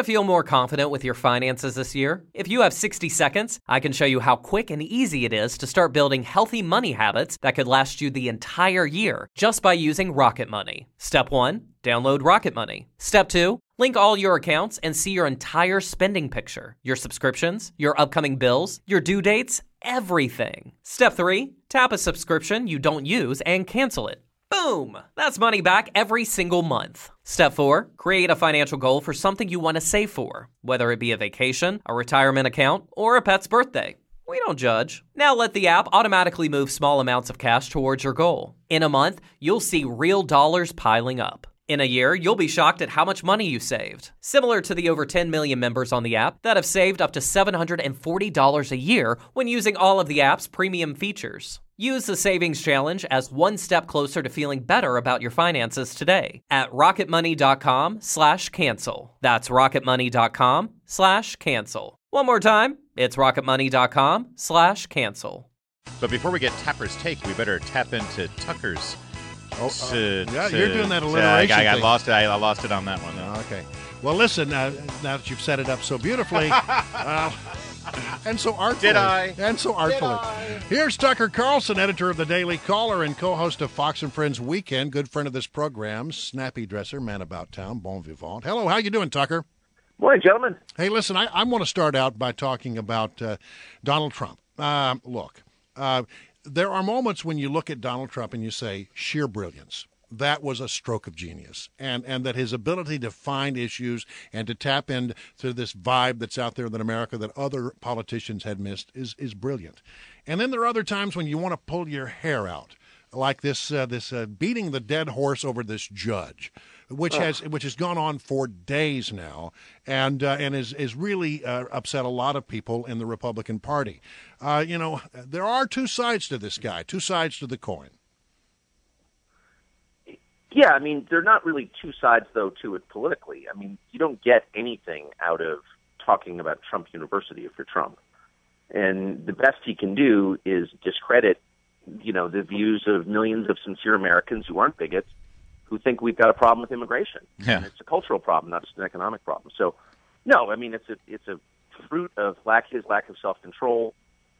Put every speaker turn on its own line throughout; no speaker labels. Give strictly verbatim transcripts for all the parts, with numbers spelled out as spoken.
Want to feel more confident with your finances this year? If you have sixty seconds, I can show you how quick and easy it is to start building healthy money habits that could last you the entire year just by using Rocket Money. Step one, download Rocket Money. Step two, link all your accounts and see your entire spending picture, your subscriptions, your upcoming bills, your due dates, everything. Step three, tap a subscription you don't use and cancel it. Boom! That's money back every single month. Step four, create a financial goal for something you want to save for, whether it be a vacation, a retirement account, or a pet's birthday. We don't judge. Now let the app automatically move small amounts of cash towards your goal. In a month, you'll see real dollars piling up. In a year, you'll be shocked at how much money you saved. Similar to the over ten million members on the app that have saved up to seven hundred forty dollars a year when using all of the app's premium features. Use the Savings Challenge as one step closer to feeling better about your finances today at rocketmoney.com slash cancel. That's rocketmoney.com slash cancel. One more time, it's rocketmoney.com slash cancel.
But before we get Tapper's take, we better tap into Tucker's.
Oh, uh,
to,
yeah,
to,
you're doing that
to,
alliteration
I, I, I
thing.
lost it. I, I lost it on that one.
Oh, okay. Well, listen, uh, now that you've set it up so beautifully, uh, and so artfully.
Did I?
And so artfully. Here's Tucker Carlson, editor of the Daily Caller and co-host of Fox and Friends Weekend, good friend of this program, snappy dresser, man about town, bon vivant. Hello, how you doing, Tucker?
Morning, gentlemen.
Hey, listen, I, I want to start out by talking about uh, Donald Trump. Uh, look, uh, there are moments when you look at Donald Trump and you say, sheer brilliance. That was a stroke of genius, and and that his ability to find issues and to tap into this vibe that's out there in America that other politicians had missed is is brilliant. And then there are other times when you want to pull your hair out, like this uh, this uh, beating the dead horse over this judge, which has which has gone on for days now, and uh, and is is really uh, upset a lot of people in the Republican Party. Uh, you know, there are two sides to this guy, two sides to the coin.
Yeah, I mean, there are not really two sides, though, to it politically. I mean, you don't get anything out of talking about Trump University if you're Trump. And the best he can do is discredit, you know, the views of millions of sincere Americans who aren't bigots, who think we've got a problem with immigration.
Yeah.
And it's a cultural problem, not just an economic problem. So, no, I mean, it's a, it's a fruit of lack, his lack of self-control,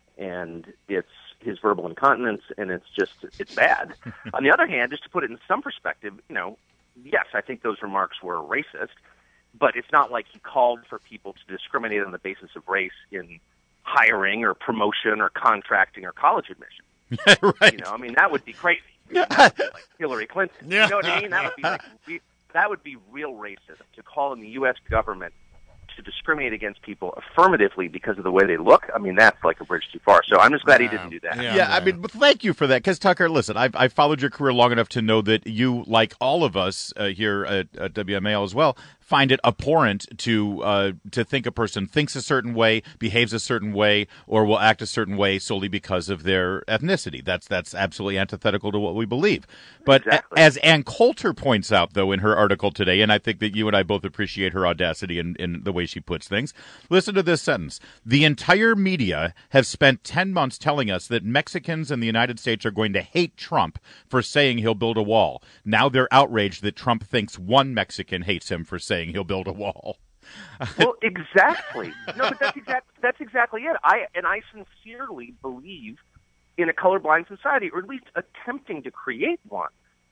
and it's his verbal incontinence, and it's just, it's bad. On the other hand, just to put it in some perspective, you know, yes, I think those remarks were racist, but it's not like he called for people to discriminate on the basis of race in hiring or promotion or contracting or college admission.
Right.
You know, I mean, that would be crazy.
Yeah.
That would be like Hillary Clinton.
Yeah.
You know what I mean? That would be like, re- that would be real racism, to call in the U S government to discriminate against people affirmatively because of the way they look. I mean, that's like a bridge too far. So I'm just glad he didn't do that.
Yeah.
Yeah, I mean, but thank you for that. Because, Tucker, listen, I've, I've followed your career long enough to know that you, like all of us uh, here at, at W M A L as well, find it abhorrent to uh, to think a person thinks a certain way, behaves a certain way, or will act a certain way solely because of their ethnicity. That's that's absolutely antithetical to what we believe. But
Exactly.
a, as Ann Coulter points out, though, in her article today, and I think that you and I both appreciate her audacity in, in the way she puts things, listen to this sentence. The entire media have spent ten months telling us that Mexicans in the United States are going to hate Trump for saying he'll build a wall. Now they're outraged that Trump thinks one Mexican hates him for saying he'll build a wall.
Well, exactly. No, but that's exact. That's exactly it. I and I sincerely believe in a colorblind society, or at least attempting to create one,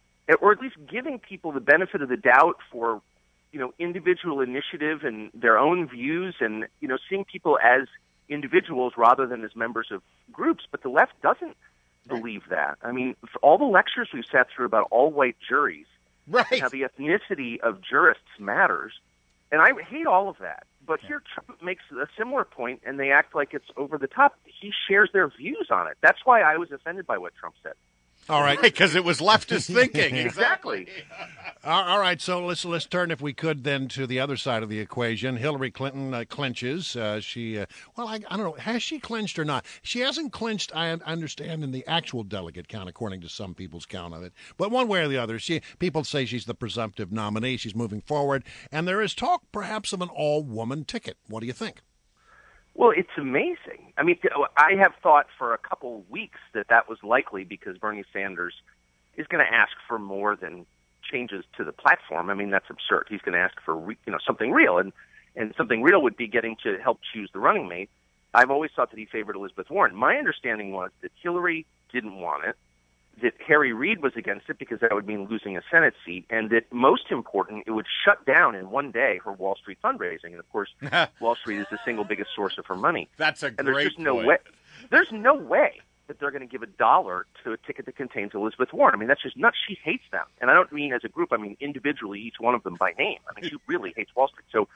or at least giving people the benefit of the doubt for, you know, individual initiative and their own views, and you know, seeing people as individuals rather than as members of groups. But the left doesn't believe that. I mean, for all the lectures we've sat through about all-white juries.
Right.
How the ethnicity of jurists matters. And I hate all of that. But here Trump makes a similar point, and they act like it's over the top. He shares their views on it. That's why I was offended by what Trump said.
All right.
Because it was leftist thinking.
Exactly.
All all right, so let's let's turn, if we could, then to the other side of the equation. Hillary Clinton uh, clinches. Uh, she, uh, well, I, I don't know, has she clinched or not? She hasn't clinched, I understand, in the actual delegate count, according to some people's count of it. But one way or the other, she people say she's the presumptive nominee. She's moving forward, and there is talk, perhaps, of an all-woman ticket. What do you think?
Well, it's amazing. I mean, I have thought for a couple weeks that that was likely because Bernie Sanders is going to ask for more than changes to the platform. I mean, that's absurd. He's going to ask for, re, you know, something real. And and something real would be getting to help choose the running mate. I've always thought that he favored Elizabeth Warren. My understanding was that Hillary didn't want it, that Harry Reid was against it because that would mean losing a Senate seat, and that most important, it would shut down in one day her Wall Street fundraising. And, of course, Wall Street is the single biggest source of her money.
That's a
and
great
there's just no
point.
way. There's no way that they're going to give a dollar to a ticket that contains Elizabeth Warren. I mean, that's just nuts. She hates them. And I don't mean as a group. I mean individually, each one of them by name. I mean, she really hates Wall Street. So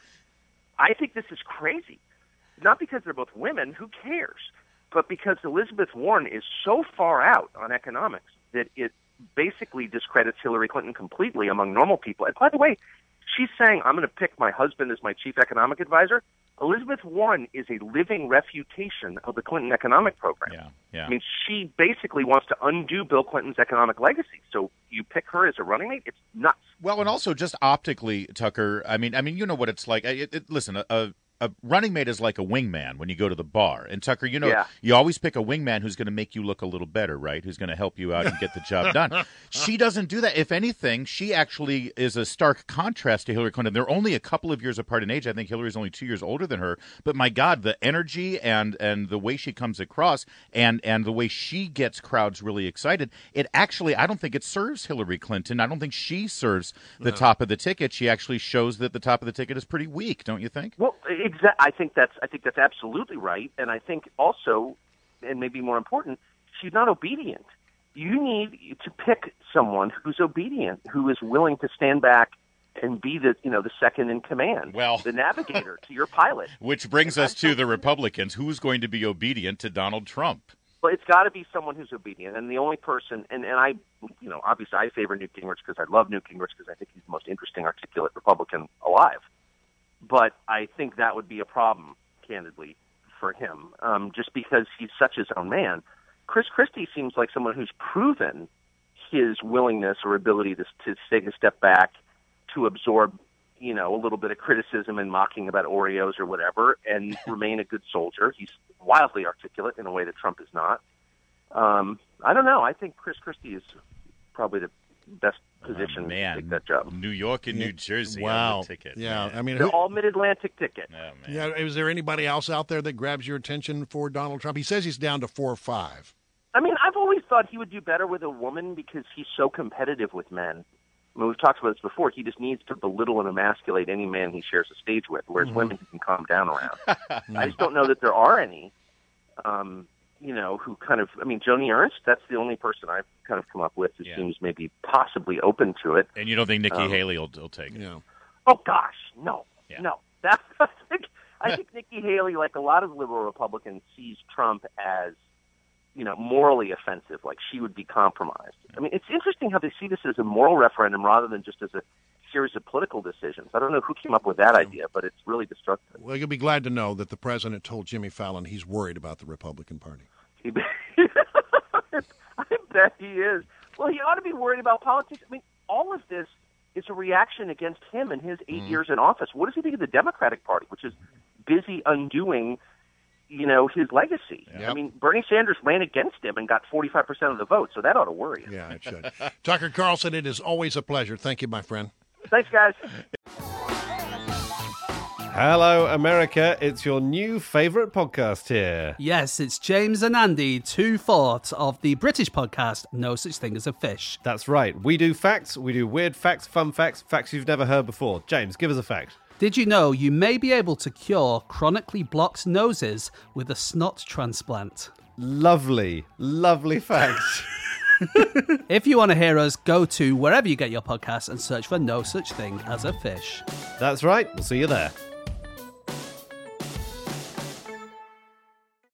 I think this is crazy. Not because they're both women, who cares? But because Elizabeth Warren is so far out on economics that it basically discredits Hillary Clinton completely among normal people. And by the way, she's saying, I'm going to pick my husband as my chief economic advisor. Elizabeth Warren is a living refutation of the Clinton economic program.
Yeah, yeah.
I mean, she basically wants to undo Bill Clinton's economic legacy. So you pick her as a running mate? It's nuts.
Well, and also just optically, Tucker, I mean, I mean, you know what it's like. It, it, listen, a, a A running mate is like a wingman when you go to the bar. And Tucker, you know,
yeah.
you always pick a wingman who's going to make you look a little better, right? Who's going to help you out and get the job done. She doesn't do that. If anything, she actually is a stark contrast to Hillary Clinton. They're only a couple of years apart in age. I think Hillary's only two years older than her. But my God, the energy and and the way she comes across and, and the way she gets crowds really excited, it actually, I don't think it serves Hillary Clinton. I don't think she serves the no. top of the ticket. She actually shows that the top of the ticket is pretty weak, don't you think?
Well, Exactly. I think that's I think that's absolutely right, and I think also, and maybe more important, she's not obedient. You need to pick someone who's obedient, who is willing to stand back and be the you know the second in command,
well,
the navigator to your pilot.
Which brings us to the Republicans. Who's going to be obedient to Donald Trump?
Well, it's got to be someone who's obedient, and the only person, and, and I, you know, obviously I favor Newt Gingrich because I love Newt Gingrich because I think he's the most interesting, articulate Republican alive. But I think that would be a problem, candidly, for him, um, just because he's such his own man. Chris Christie seems like someone who's proven his willingness or ability to, to take a step back, to absorb, you know, a little bit of criticism and mocking about Oreos or whatever, and remain a good soldier. He's wildly articulate in a way that Trump is not. Um, I don't know. I think Chris Christie is probably the best position
oh, man.
to take that job.
New York and New Jersey
wow.
on the ticket.
Yeah,
man.
I mean,
they're
who,
all mid-Atlantic tickets.
Oh,
yeah, is there anybody else out there that grabs your attention for Donald Trump? He says he's down to four or five.
I mean, I've always thought he would do better with a woman because he's so competitive with men. I mean, we've talked about this before. He just needs to belittle and emasculate any man he shares a stage with, whereas mm-hmm. women he can calm down around. I just don't know that there are any, um, you know, who kind of, I mean, Joni Ernst, that's the only person I've kind of come up with who yeah. seems maybe possibly open to it.
And you don't think Nikki um, Haley will, will take it?
Yeah.
Oh, gosh, no,
yeah.
no. That's, I think, I think Nikki Haley, like a lot of liberal Republicans, sees Trump as, you know, morally offensive, like she would be compromised. I mean, it's interesting how they see this as a moral referendum rather than just as a series of political decisions. I don't know who came up with that idea, but it's really destructive.
Well, you'll be glad to know that the president told Jimmy Fallon he's worried about the Republican Party.
I bet he is. Well, he ought to be worried about politics. I mean, all of this is a reaction against him and his eight mm. years in office. What does he think of the Democratic Party, which is busy undoing, you know, his legacy?
Yep.
I mean, Bernie Sanders ran against him and got forty-five percent of the vote, so that ought to worry you.
Yeah, it should. Tucker Carlson, it is always a pleasure. Thank you, my friend.
Thanks, guys.
Hello, America. It's your new favourite podcast here.
Yes, it's James and Andy, two-fourths of the British podcast, No Such Thing as a Fish.
That's right. We do facts, we do weird facts, fun facts, facts you've never heard before. James, give us a fact.
Did you know you may be able to cure chronically blocked noses with a snot transplant?
Lovely, lovely fact.
If you want to hear us, go to wherever you get your podcasts and search for No Such Thing as a Fish.
That's right. We'll see you there.